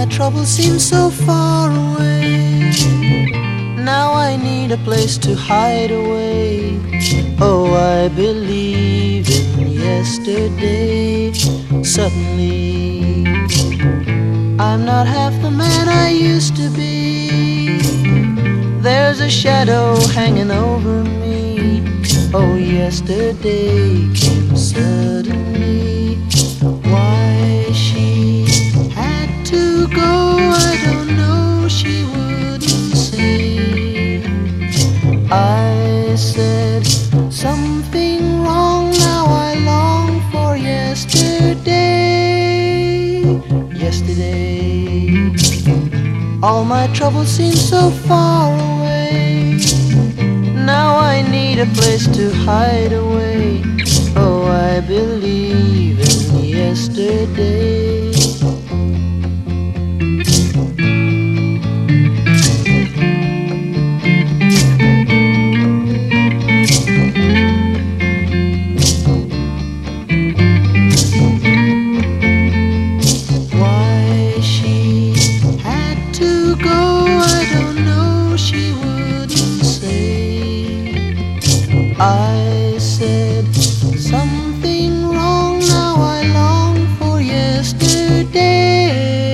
my troubles seem so far away. Now I need a place to hide away. Oh, I believe in yesterday. Suddenly, I'm not half the man I used to be. There's a shadow hanging over me. Oh, yesterday came suddenly. Why she had to go, I don't know, she wouldn't say. I said something wrong, now I long for yesterday. Yesterday, all my troubles seem so far away. Now I need a place to hide away. Oh, I believe in yesterday. Why she had to go, I don't know, she wouldn't say. I said something wrong, now I long for yesterday.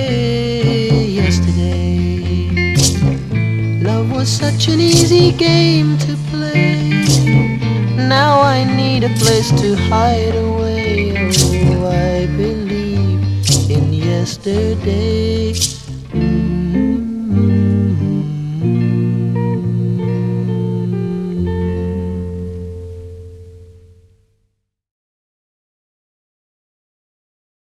Yesterday, love was such an easy game to play. Now I need a place to hide away. Oh, I believe in yesterday.